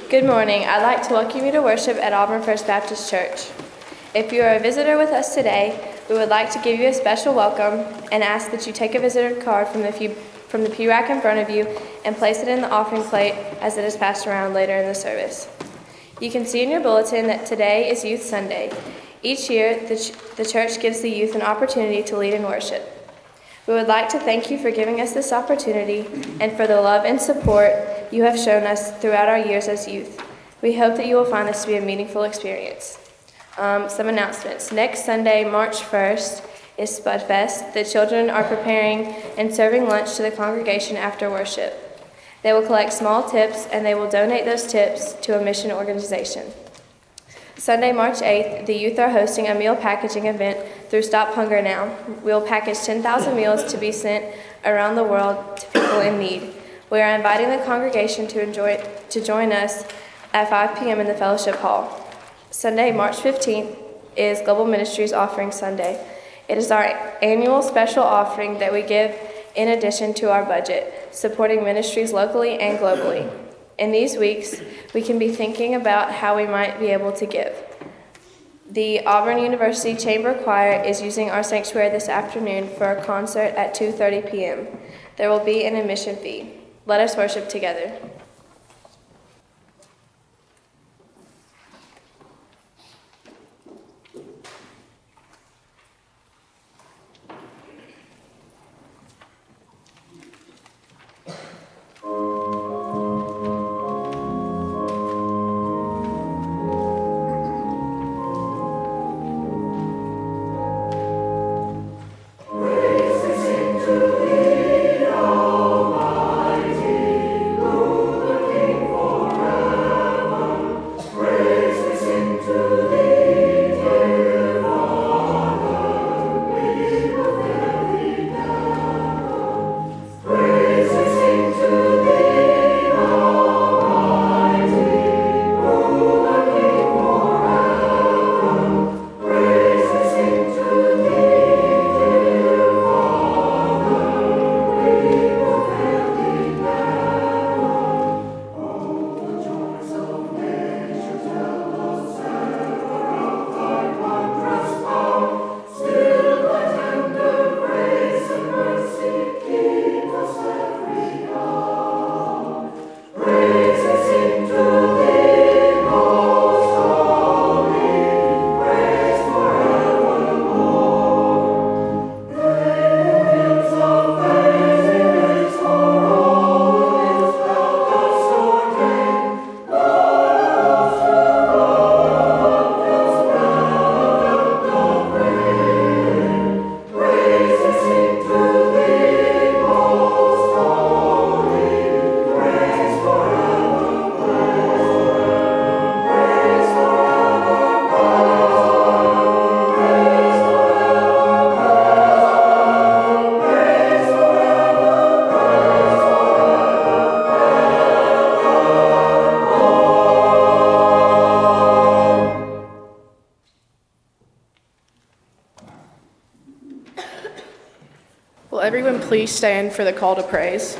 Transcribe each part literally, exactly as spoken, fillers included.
Good morning. I'd like to welcome you to worship at Auburn First Baptist Church. If you are a visitor with us today, we would like to give you a special welcome and ask that you take a visitor card from the pew, from the pew rack in front of you and place it in the offering plate as it is passed around later in the service. You can see in your bulletin that today is Youth Sunday. Each year, the, ch- the church gives the youth an opportunity to lead in worship. We would like to thank you for giving us this opportunity and for the love and support you have shown us throughout our years as youth. We hope that you will find this to be a meaningful experience. Um, some announcements. Next Sunday, March first, is Spud Fest. The children are preparing and serving lunch to the congregation after worship. They will collect small tips and they will donate those tips to a mission organization. Sunday, March eighth, the youth are hosting a meal packaging event through Stop Hunger Now. We will package ten thousand meals to be sent around the world to people in need. We are inviting the congregation to enjoy to join us at five p.m. in the Fellowship Hall. Sunday, March fifteenth, is Global Ministries Offering Sunday. It is our annual special offering that we give in addition to our budget, supporting ministries locally and globally. In these weeks, we can be thinking about how we might be able to give. The Auburn University Chamber Choir is using our sanctuary this afternoon for a concert at two thirty p.m. There will be an admission fee. Let us worship together. Will everyone please stand for the call to praise?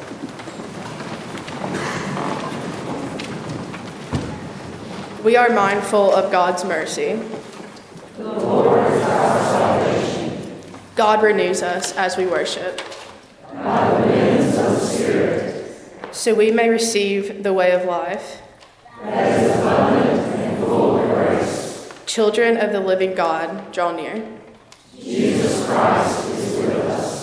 We are mindful of God's mercy. The Lord is our salvation. God renews us as we worship. God wins of the Spirit. So we may receive the way of life. That is abundant and full of grace. Children of the living God, draw near. Jesus Christ is with us.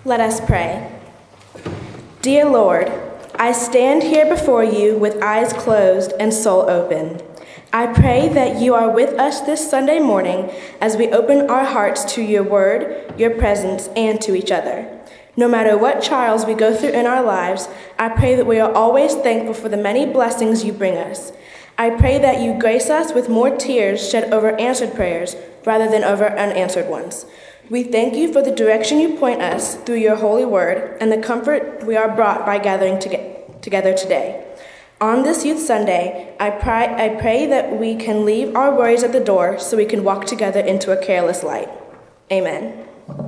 Let us pray. Dear Lord, I stand here before you with eyes closed and soul open. I pray that you are with us this Sunday morning as we open our hearts to your word, your presence, and to each other. No matter what trials we go through in our lives, I pray that we are always thankful for the many blessings you bring us. I pray that you grace us with more tears shed over answered prayers rather than over unanswered ones. We thank you for the direction you point us through your holy word and the comfort we are brought by gathering to together today. On this Youth Sunday, I pray, I pray that we can leave our worries at the door so we can walk together into a careless light. Amen.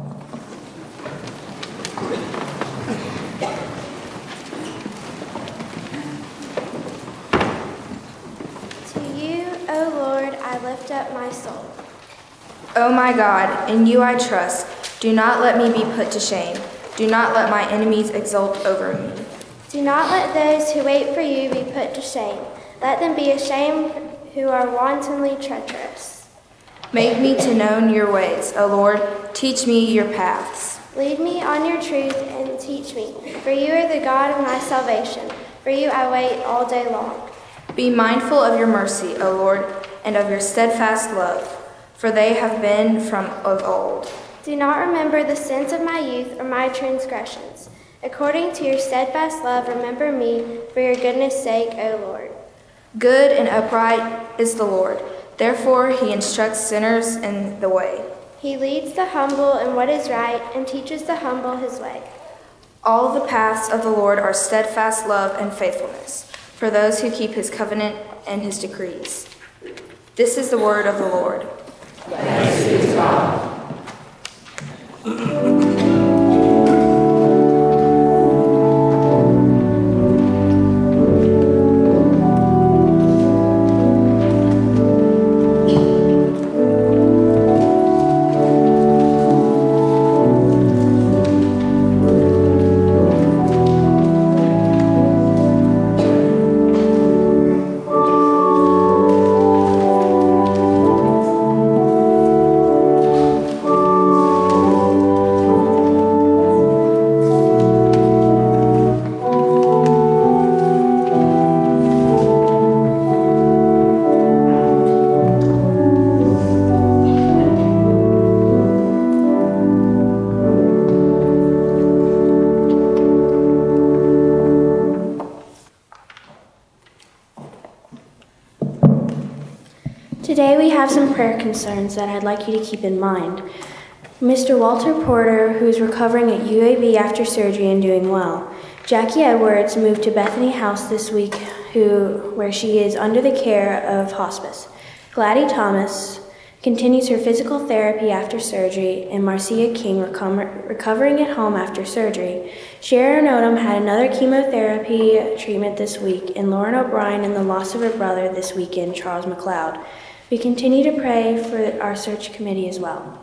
To you, O Lord, I lift up my soul. O my God, in you I trust. Do not let me be put to shame. Do not let my enemies exult over me. Do not let those who wait for you be put to shame. Let them be ashamed who are wantonly treacherous. Make me to know your ways, O Lord. Teach me your paths. Lead me on your truth and teach me, for you are the God of my salvation. For you I wait all day long. Be mindful of your mercy, O Lord, and of your steadfast love, for they have been from of old. Do not remember the sins of my youth or my transgressions. According to your steadfast love, remember me for your goodness' sake, O Lord. Good and upright is the Lord. Therefore he instructs sinners in the way. He leads the humble in what is right and teaches the humble his way. All the paths of the Lord are steadfast love and faithfulness for those who keep his covenant and his decrees. This is the word of the Lord. Thanks be to God. Today we have some prayer concerns that I'd like you to keep in mind. Mister Walter Porter, who is recovering at U A B after surgery and doing well. Jackie Edwards moved to Bethany House this week, who, where she is under the care of hospice. Gladys Thomas continues her physical therapy after surgery, and Marcia King reco- recovering at home after surgery. Sharon Odom had another chemotherapy treatment this week, and Lauren O'Brien and the loss of her brother this weekend, Charles McLeod. We continue to pray for our search committee as well.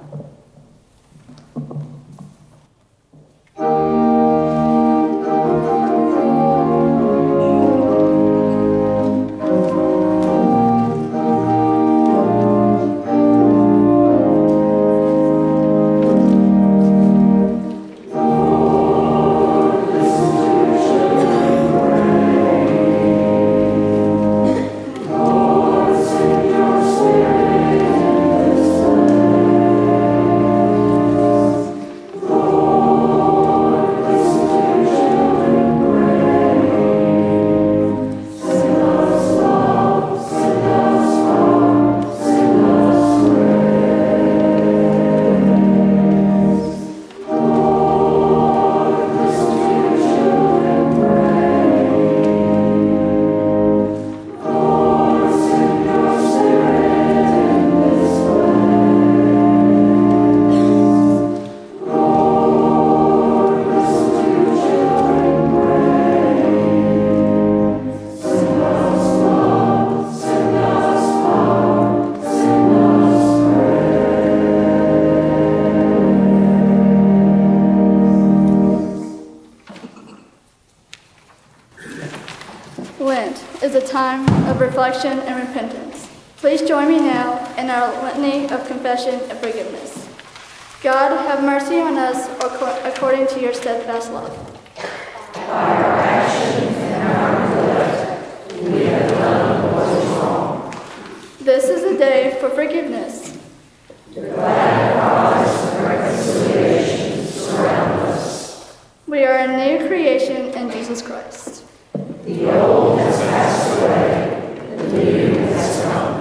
Lent is a time of reflection and repentance. Please join me now in our litany of confession and forgiveness. God, have mercy on us acco- according to your steadfast love. By our actions and our neglect, we have done what is wrong. This is a day for forgiveness. The glad cause of reconciliation surround us. We are a new creation in Jesus Christ. The old has passed away, the new has come.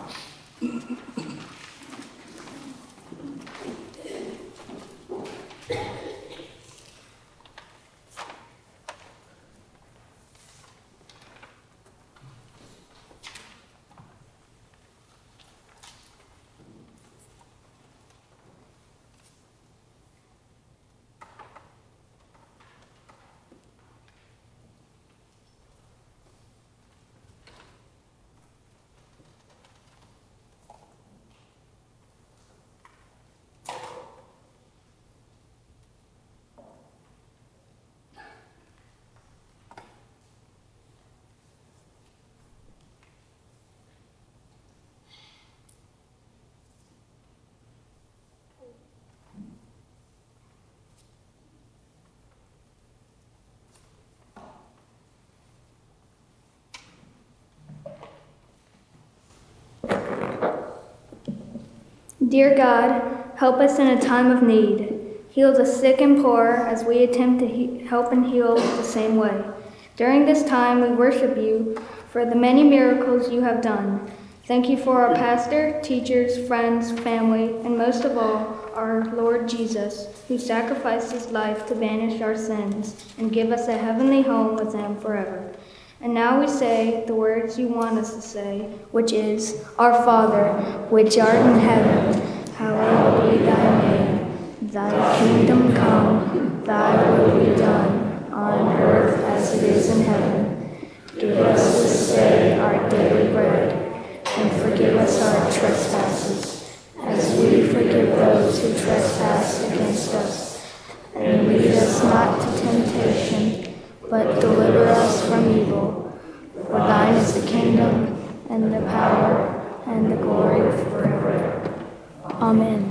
Dear God, help us in a time of need. Heal the sick and poor as we attempt to he- help and heal the same way. During this time, we worship you for the many miracles you have done. Thank you for our pastor, teachers, friends, family, and most of all, our Lord Jesus, who sacrificed his life to banish our sins and give us a heavenly home with him forever. And now we say the words you want us to say, which is, Our Father, which art in heaven, hallowed be thy name. Thy kingdom come, thy will be done, on earth as it is in heaven. Give us this day our daily bread, and forgive us our trespasses, as we forgive those who trespass against us. And lead us not to temptation, but deliver us from evil. For thine is the kingdom, and the power, and the glory forever. Amen.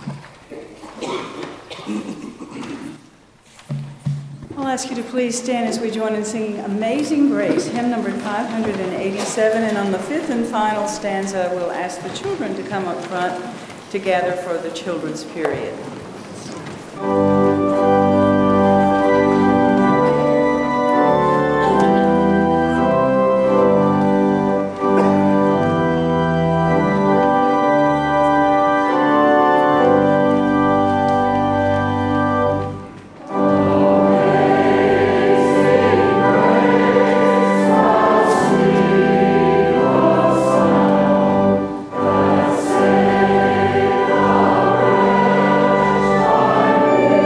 I'll ask you to please stand as we join in singing Amazing Grace, hymn number five hundred eighty-seven. And on the fifth and final stanza, we'll ask the children to come up front to gather for the children's period. Thank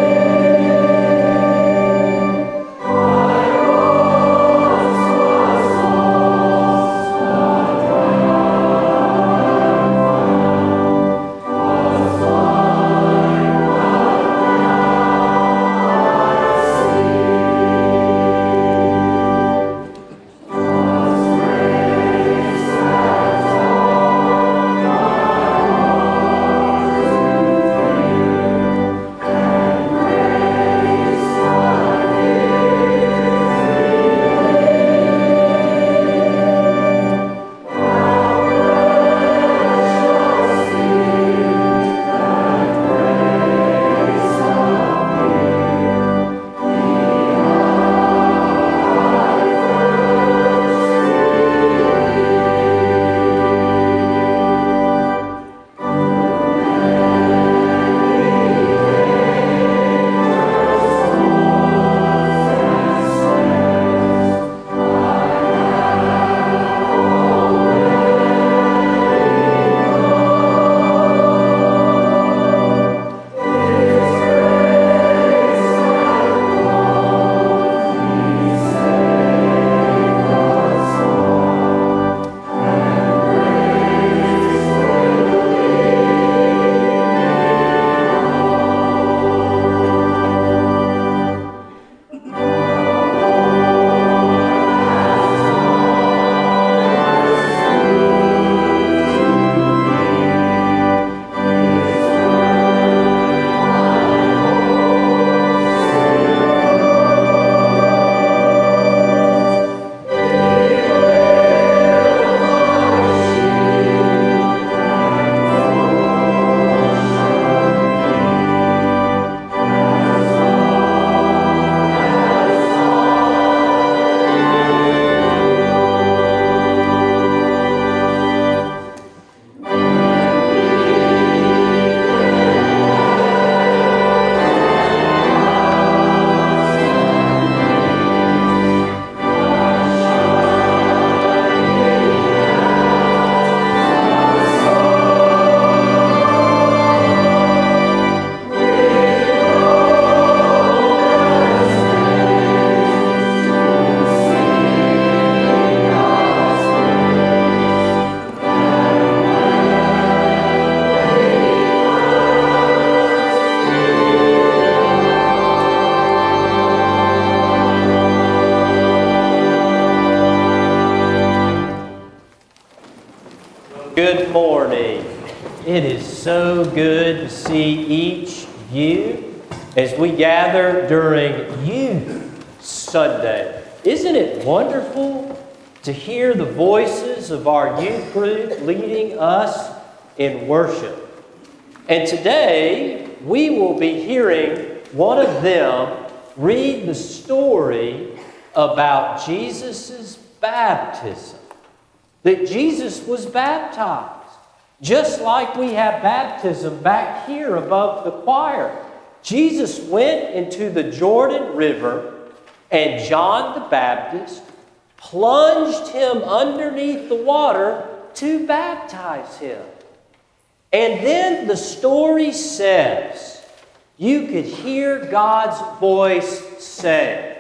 so good to see each of you as we gather during Youth Sunday. Isn't it wonderful to hear the voices of our youth group leading us in worship? And today, we will be hearing one of them read the story about Jesus' baptism. That Jesus was baptized. Just like we have baptism back here above the choir. Jesus went into the Jordan River, and John the Baptist plunged him underneath the water to baptize him. And then the story says, you could hear God's voice say,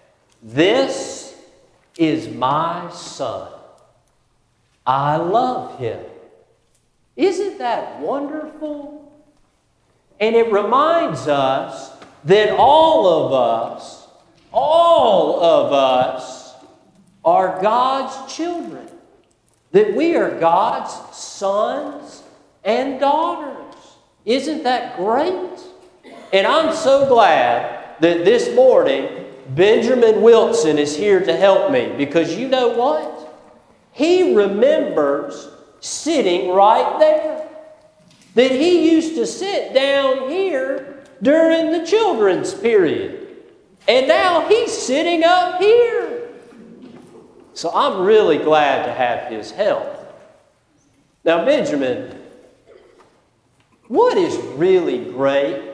"This is my Son. I love him." Isn't that wonderful? And it reminds us that all of us, all of us are God's children. That we are God's sons and daughters. Isn't that great? And I'm so glad that this morning Benjamin Wilson is here to help me, because you know what? He remembers sitting right there. That he used to sit down here during the children's period. And now he's sitting up here. So I'm really glad to have his help. Now, Benjamin, what is really great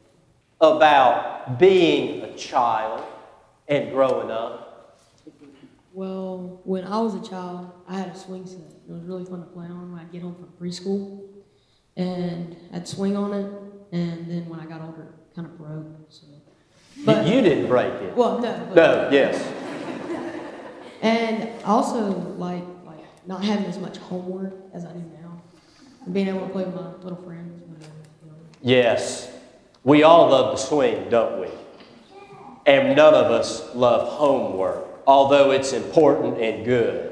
about being a child and growing up? Well, when I was a child, I had a swing set. It was really fun to play on when I'd get home from preschool. And I'd swing on it, and then when I got older, it kind of broke. So. But you didn't break it. Well, no. But, no, yes. And I also like like not having as much homework as I do now. And being able to play with my little friends. Whenever, you know. Yes. We all love to swing, don't we? And none of us love homework, although it's important and good.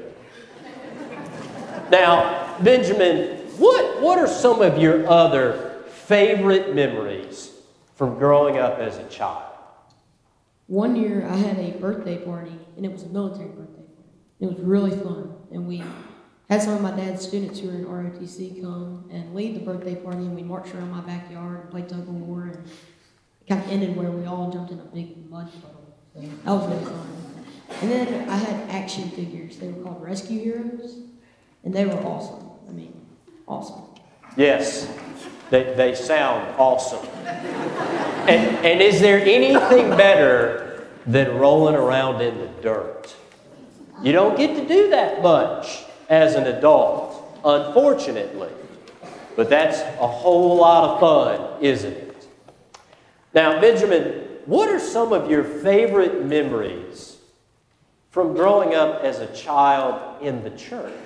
Now, Benjamin, what, what are some of your other favorite memories from growing up as a child? One year I had a birthday party, and it was a military birthday party. It was really fun, and we had some of my dad's students who were in R O T C come and lead the birthday party, and we marched around my backyard and played tug of war, and it kind of ended where we all jumped in a big mud puddle. So that was really fun. And then I had action figures. They were called Rescue Heroes, and they were awesome. I mean, awesome. Yes, they, they sound awesome. And, and is there anything better than rolling around in the dirt? You don't get to do that much as an adult, unfortunately. But that's a whole lot of fun, isn't it? Now, Benjamin, what are some of your favorite memories from growing up as a child in the church?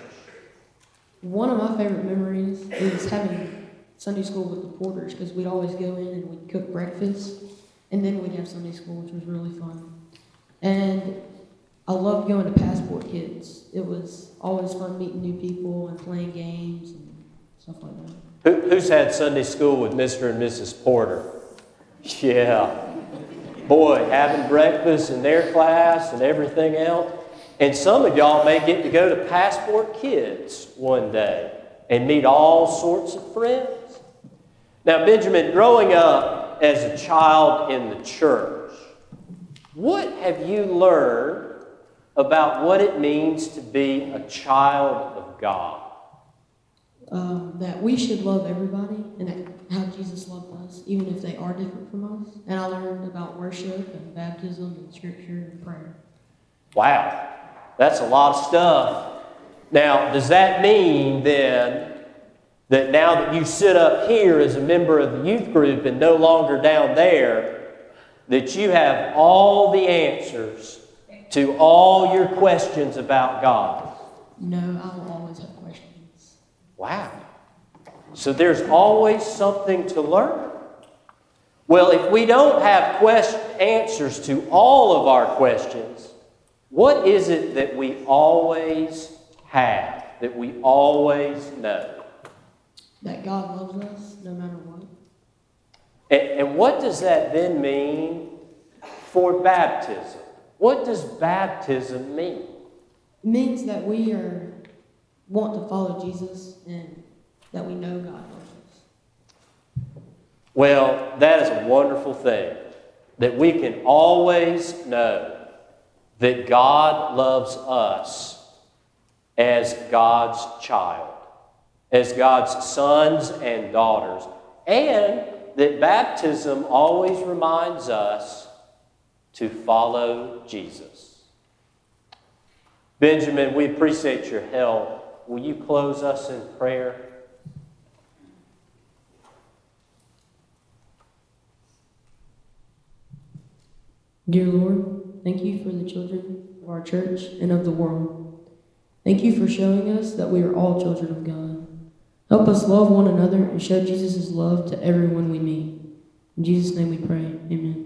One of my favorite memories is having Sunday school with the Porters, because we'd always go in and we'd cook breakfast, and then we'd have Sunday school, which was really fun. And I loved going to Passport Kids. It was always fun meeting new people and playing games and stuff like that. Who, who's had Sunday school with Mister and Missus Porter? Yeah. Boy, having breakfast in their class and everything else. And some of y'all may get to go to Passport Kids one day and meet all sorts of friends. Now, Benjamin, growing up as a child in the church, what have you learned about what it means to be a child of God? Um, that we should love everybody, and that how Jesus loved us, even if they are different from us. And I learned about worship and baptism and scripture and prayer. Wow, that's a lot of stuff. Now, does that mean then that now that you sit up here as a member of the youth group and no longer down there, that you have all the answers to all your questions about God? No, I will always have questions. Wow. So there's always something to learn. Well, if we don't have quest- answers to all of our questions, what is it that we always have, that we always know? that God loves us no matter what. And, and what does that then mean for baptism? What does baptism mean? It means that we are want to follow Jesus and that we know God loves us. Well, that is a wonderful thing, that we can always know that God loves us as God's child, as God's sons and daughters, and that baptism always reminds us to follow Jesus. Benjamin, we appreciate your help. Will you close us in prayer? Dear Lord, thank you for the children of our church and of the world. Thank you for showing us that we are all children of God. Help us love one another and show Jesus' love to everyone we meet. In Jesus' name we pray. Amen.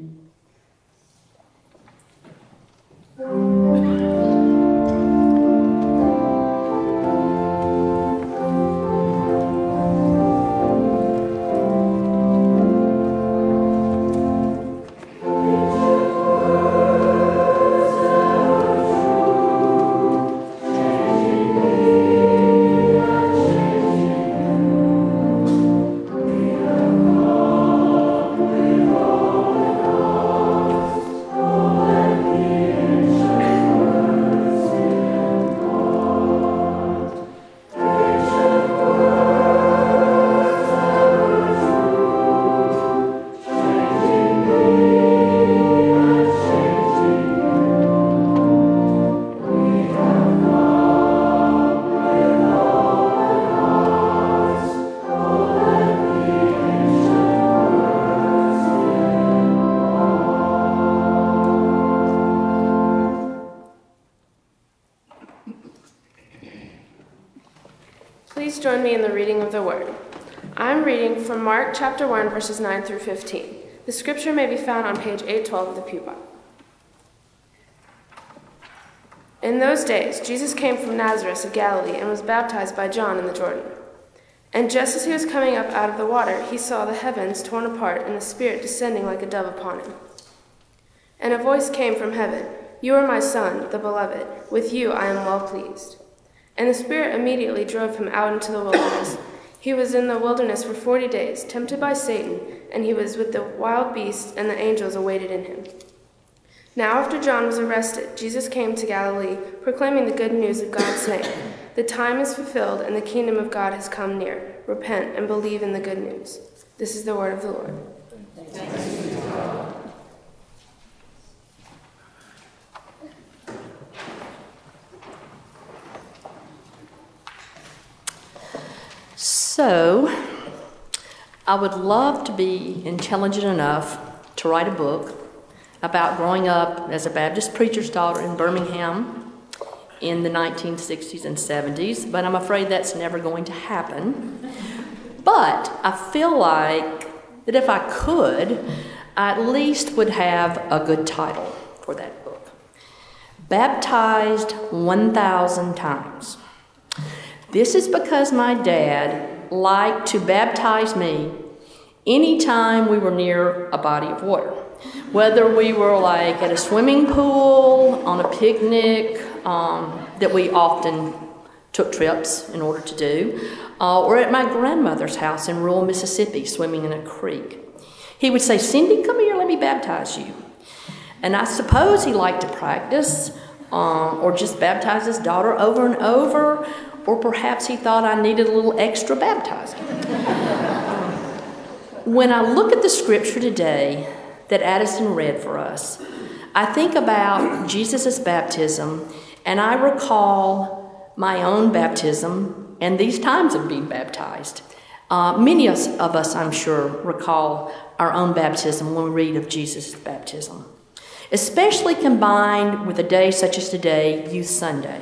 Please join me in the reading of the Word. I'm reading from Mark chapter one, verses nine through fifteen. The scripture may be found on page eight twelve of the Pew Bible. In those days, Jesus came from Nazareth of Galilee and was baptized by John in the Jordan. And just as he was coming up out of the water, he saw the heavens torn apart and the Spirit descending like a dove upon him. And a voice came from heaven, "You are my Son, the Beloved. With you I am well pleased." And the Spirit immediately drove him out into the wilderness. He was in the wilderness for forty days, tempted by Satan, and he was with the wild beasts, and the angels awaited in him. Now after John was arrested, Jesus came to Galilee, proclaiming the good news of God, saying, "The time is fulfilled, and the kingdom of God has come near. Repent and believe in the good news." This is the word of the Lord. Thanks be to God. So, I would love to be intelligent enough to write a book about growing up as a Baptist preacher's daughter in Birmingham in the nineteen sixties and seventies, but I'm afraid that's never going to happen. But I feel like that if I could, I at least would have a good title for that book. Baptized one thousand times. This is because my dad liked to baptize me anytime we were near a body of water. Whether we were like at a swimming pool, on a picnic, um, that we often took trips in order to do, uh, or at my grandmother's house in rural Mississippi, swimming in a creek. He would say, "Cindy, come here, let me baptize you." And I suppose he liked to practice, um, or just baptize his daughter over and over, or perhaps he thought I needed a little extra baptizing. When I look at the scripture today that Addison read for us, I think about Jesus' baptism, and I recall my own baptism and these times of being baptized. Uh, many of us, I'm sure, recall our own baptism when we read of Jesus' baptism, especially combined with a day such as today, Youth Sunday.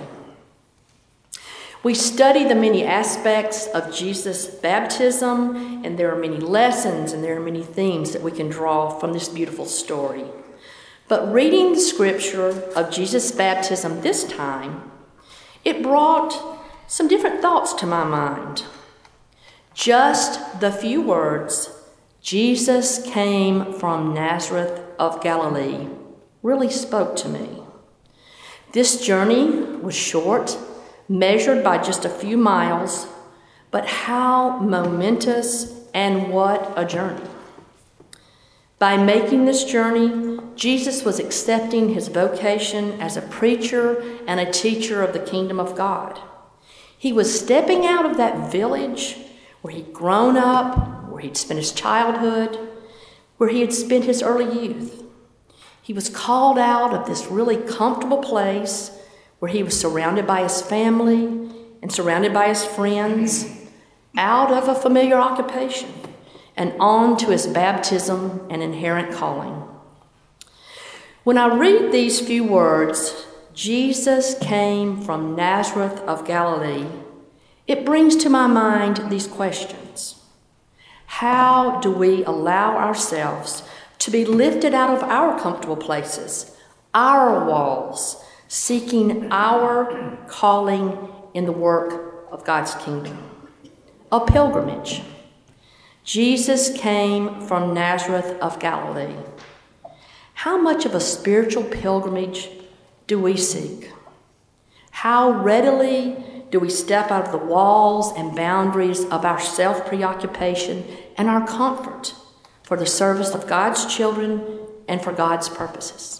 We study the many aspects of Jesus' baptism, and there are many lessons and there are many themes that we can draw from this beautiful story. But reading the scripture of Jesus' baptism this time, it brought some different thoughts to my mind. Just the few words, Jesus came from Nazareth of Galilee, really spoke to me. This journey was short, measured by just a few miles, but how momentous and what a journey. By making this journey, Jesus was accepting his vocation as a preacher and a teacher of the kingdom of God. He was stepping out of that village where he'd grown up, where he'd spent his childhood, where he had spent his early youth. He was called out of this really comfortable place where he was surrounded by his family and surrounded by his friends, out of a familiar occupation and on to his baptism and inherent calling. When I read these few words, Jesus came from Nazareth of Galilee, it brings to my mind these questions. How do we allow ourselves to be lifted out of our comfortable places, our walls, seeking our calling in the work of God's kingdom? A pilgrimage. Jesus came from Nazareth of Galilee. How much of a spiritual pilgrimage do we seek? How readily do we step out of the walls and boundaries of our self-preoccupation and our comfort for the service of God's children and for God's purposes?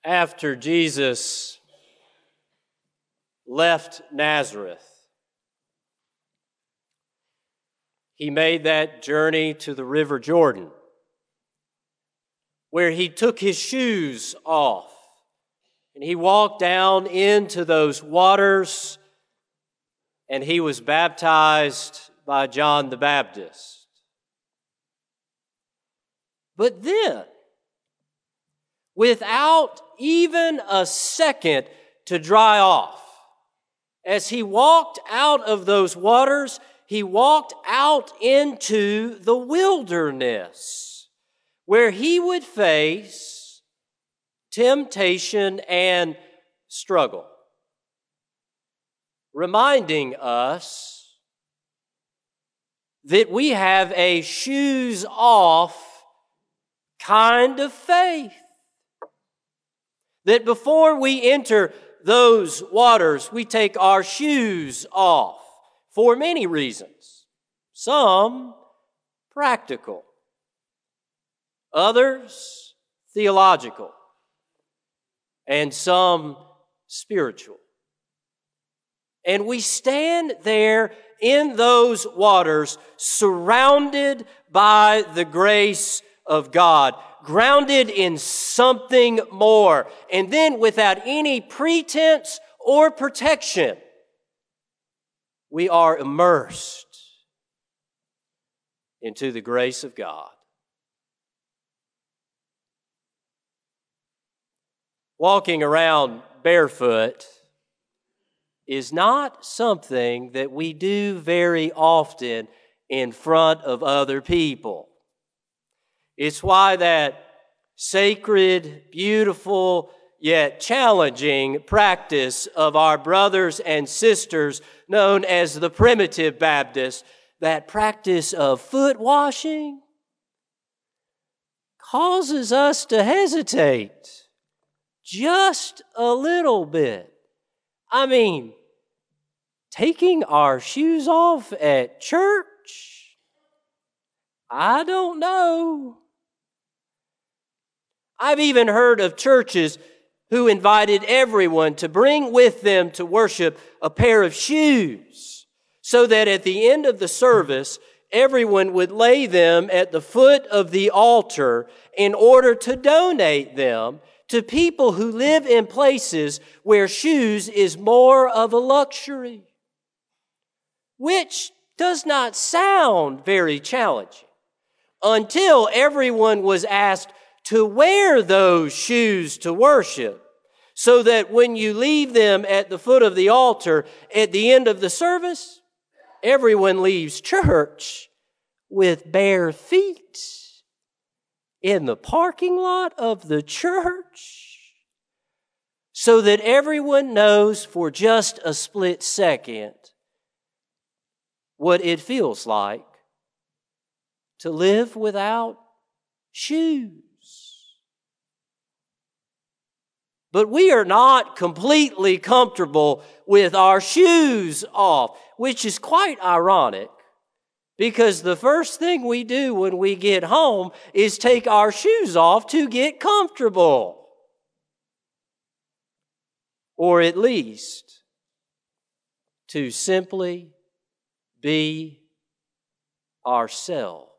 after Jesus left Nazareth, he made that journey to the River Jordan, where he took his shoes off and he walked down into those waters and he was baptized by John the Baptist. But then, without even a second to dry off, as he walked out of those waters, he walked out into the wilderness, where he would face temptation and struggle, reminding us that we have a shoes-off kind of faith. That before we enter those waters, we take our shoes off for many reasons. Some practical, others theological, and some spiritual. And we stand there in those waters, surrounded by the grace of God, grounded in something more, and then without any pretense or protection, we are immersed into the grace of God. Walking around barefoot is not something that we do very often in front of other people. It's why that sacred, beautiful, yet challenging practice of our brothers and sisters known as the Primitive Baptists, that practice of foot washing, causes us to hesitate just a little bit. I mean, taking our shoes off at church? I don't know. I've even heard of churches who invited everyone to bring with them to worship a pair of shoes, so that at the end of the service, everyone would lay them at the foot of the altar in order to donate them to people who live in places where shoes is more of a luxury, which does not sound very challenging until everyone was asked to wear those shoes to worship, so that when you leave them at the foot of the altar at the end of the service, everyone leaves church with bare feet in the parking lot of the church, so that everyone knows for just a split second what it feels like to live without shoes. But we are not completely comfortable with our shoes off, which is quite ironic, because the first thing we do when we get home is take our shoes off to get comfortable. Or at least to simply be ourselves,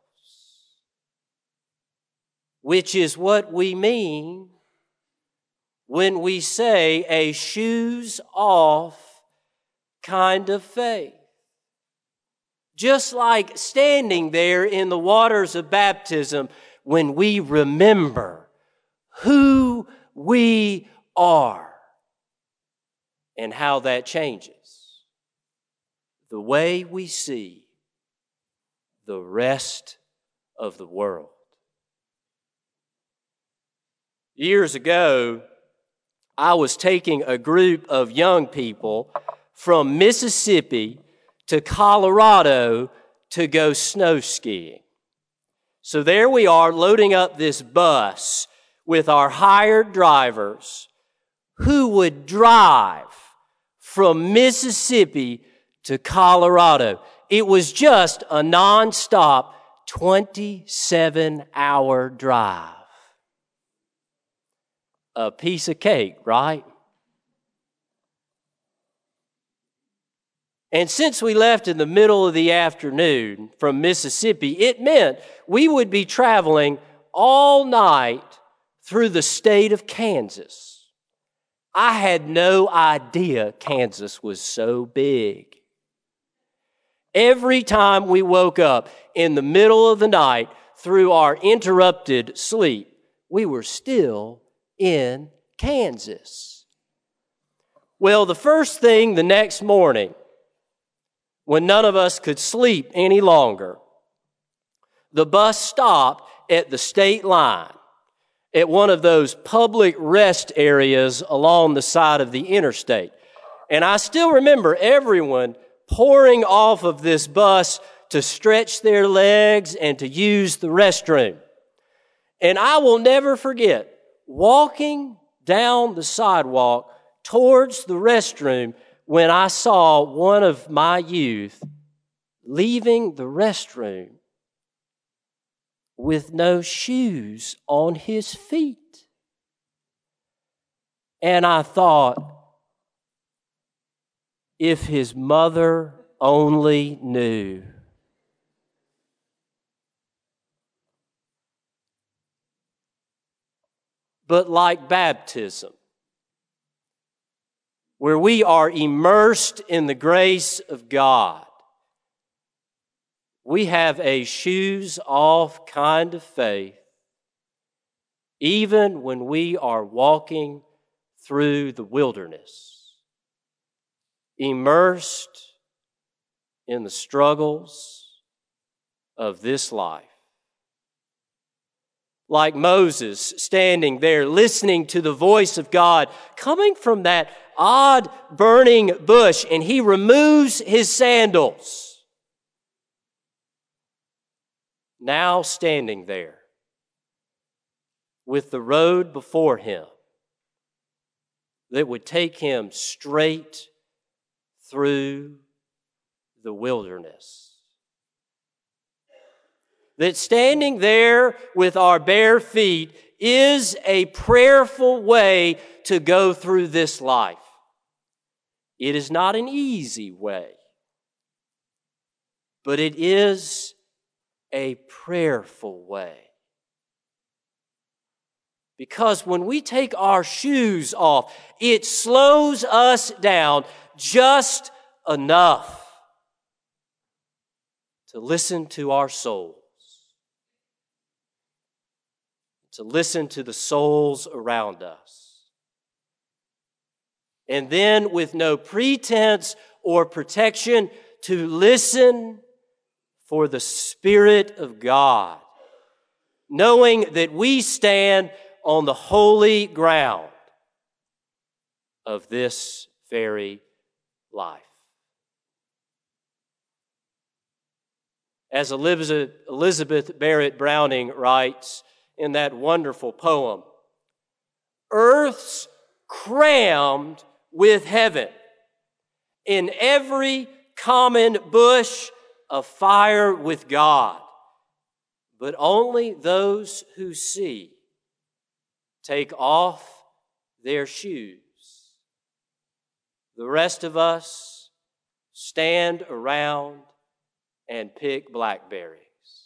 which is what we mean when we say a shoes-off kind of faith. Just like standing there in the waters of baptism when we remember who we are and how that changes the way we see the rest of the world. Years ago, I was taking a group of young people from Mississippi to Colorado to go snow skiing. So there we are, loading up this bus with our hired drivers who would drive from Mississippi to Colorado. It was just a nonstop twenty-seven hour drive. a piece of cake, right? And since we left in the middle of the afternoon from Mississippi, it meant we would be traveling all night through the state of Kansas. I had no idea Kansas was so big. Every time we woke up in the middle of the night through our interrupted sleep, we were still in Kansas. Well, the first thing the next morning, when none of us could sleep any longer, the bus stopped at the state line at one of those public rest areas along the side of the interstate. And I still remember everyone pouring off of this bus to stretch their legs and to use the restroom. And I will never forget walking down the sidewalk towards the restroom when I saw one of my youth leaving the restroom with no shoes on his feet. And I thought, if his mother only knew. But like baptism, where we are immersed in the grace of God, we have a shoes-off kind of faith, even when we are walking through the wilderness, immersed in the struggles of this life. Like Moses standing there listening to the voice of God coming from that odd burning bush, and he removes his sandals. Now standing there with the road before him that would take him straight through the wilderness. That standing there with our bare feet is a prayerful way to go through this life. It is not an easy way, but it is a prayerful way. Because when we take our shoes off, it slows us down just enough to listen to our souls, to listen to the souls around us. And then, with no pretense or protection, to listen for the Spirit of God, knowing that we stand on the holy ground of this very life. As Elizabeth Barrett Browning writes in that wonderful poem, earth's crammed with heaven, in every common bush of fire with God, but only those who see take off their shoes. The rest of us stand around and pick blackberries.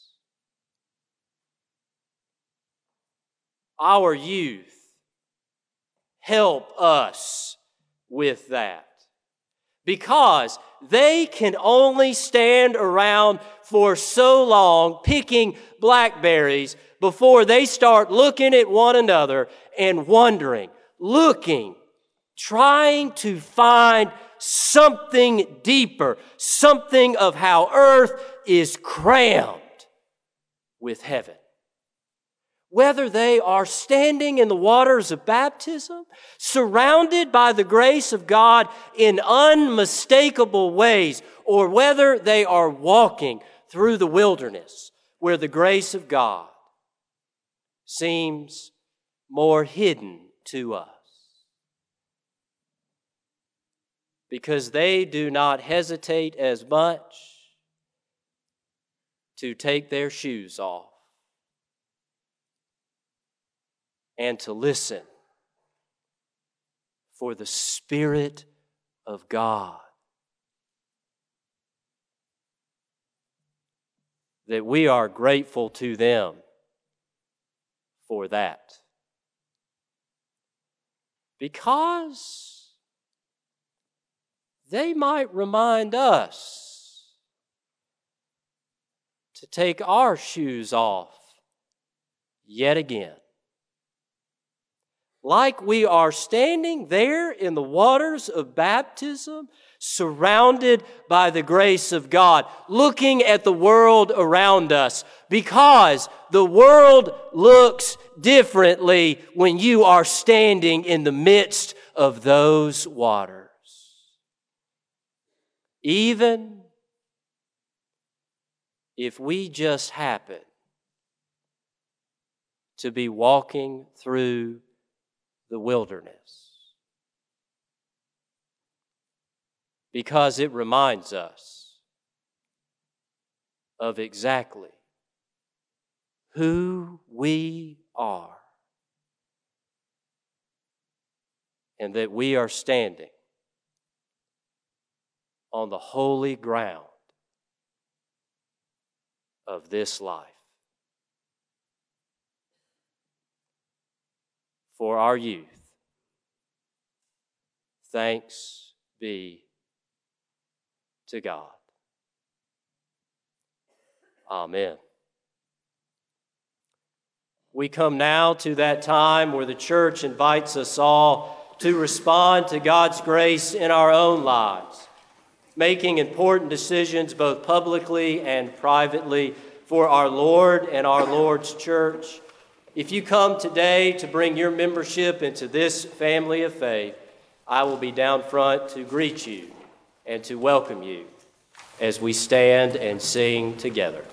Our youth help us with that, because they can only stand around for so long picking blackberries before they start looking at one another and wondering, looking, trying to find something deeper, something of how earth is crammed with heaven. Whether they are standing in the waters of baptism, surrounded by the grace of God in unmistakable ways, or whether they are walking through the wilderness where the grace of God seems more hidden to us. Because they do not hesitate as much to take their shoes off and to listen for the Spirit of God. That we are grateful to them for that. Because they might remind us to take our shoes off yet again. Like we are standing there in the waters of baptism, surrounded by the grace of God, looking at the world around us, because the world looks differently when you are standing in the midst of those waters. Even if we just happen to be walking through the wilderness, because it reminds us of exactly who we are and that we are standing on the holy ground of this life. For our youth, thanks be to God. Amen. We come now to that time where the church invites us all to respond to God's grace in our own lives, making important decisions both publicly and privately for our Lord and our Lord's church. If you come today to bring your membership into this family of faith, I will be down front to greet you and to welcome you as we stand and sing together.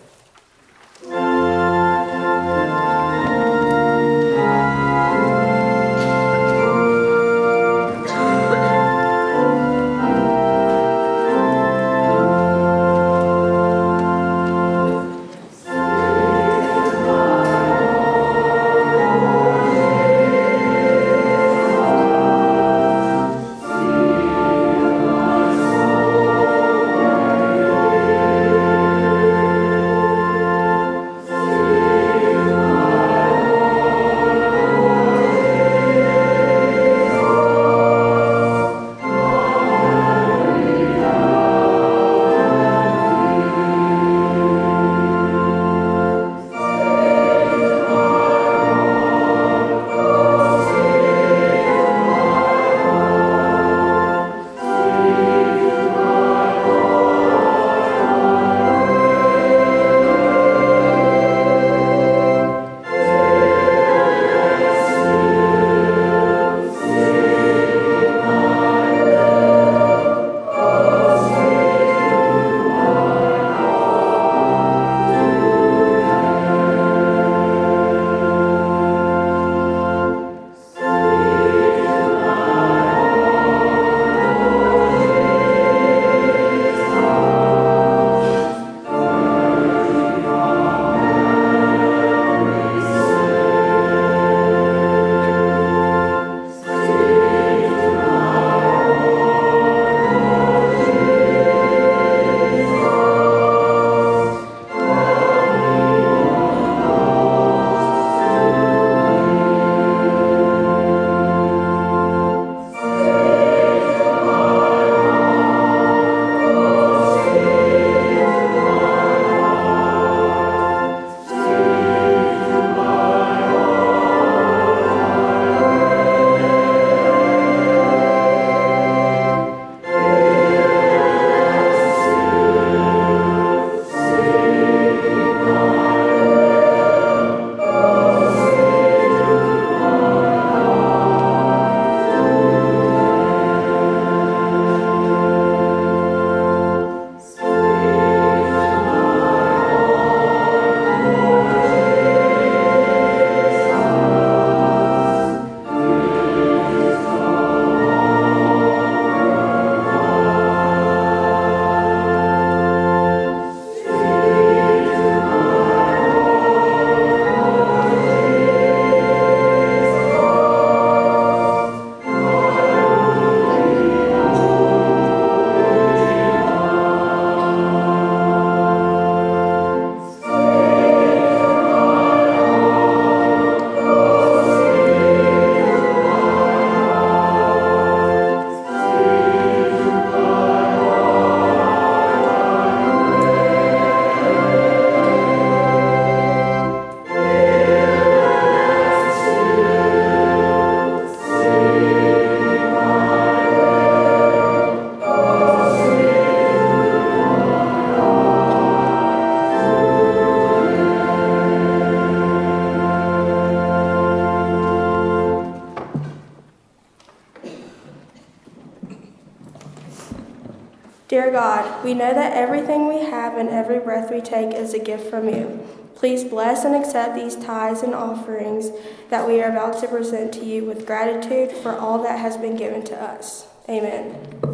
Dear God, we know that everything we have and every breath we take is a gift from you. Please bless and accept these tithes and offerings that we are about to present to you with gratitude for all that has been given to us. Amen.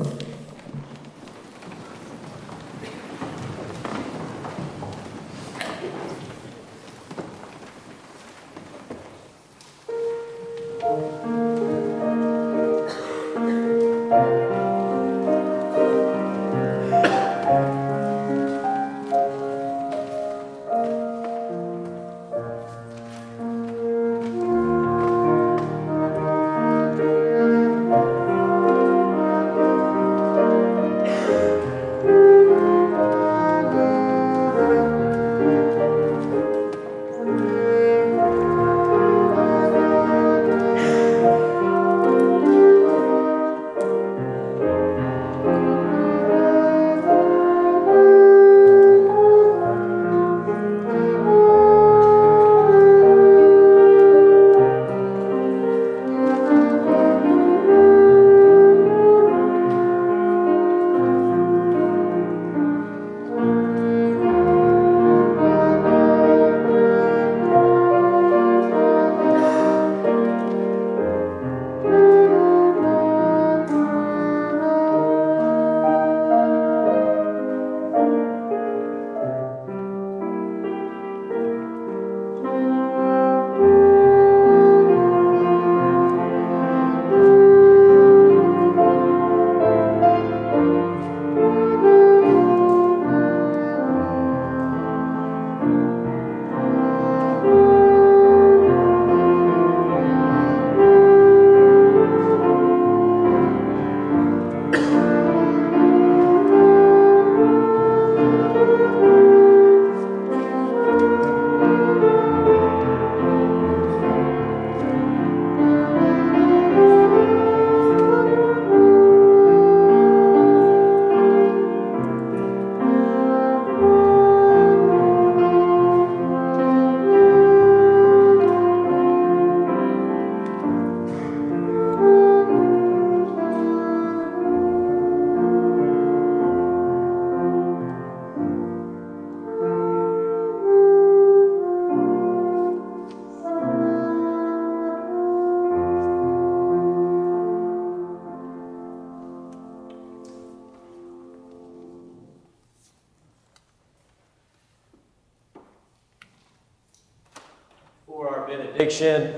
Benediction,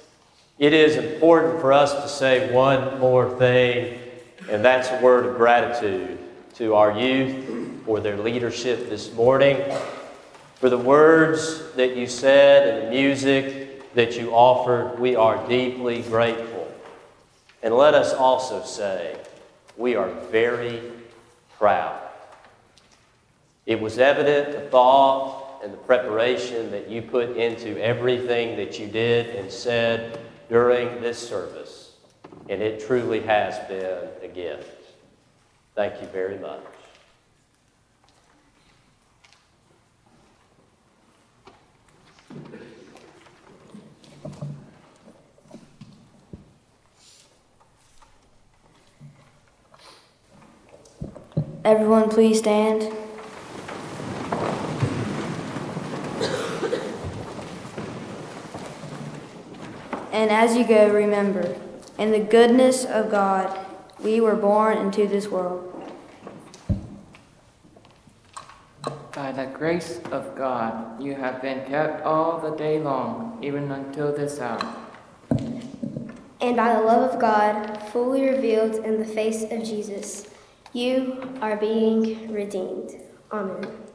it is important for us to say one more thing, and that's a word of gratitude to our youth for their leadership this morning, for the words that you said and the music that you offered. We are deeply grateful. And let us also say, we are very proud. It was evident the thought and the preparation that you put into everything that you did and said during this service. And it truly has been a gift. Thank you very much. Everyone please stand. And as you go, remember, in the goodness of God, we were born into this world. By the grace of God, you have been kept all the day long, even until this hour. And by the love of God, fully revealed in the face of Jesus, you are being redeemed. Amen.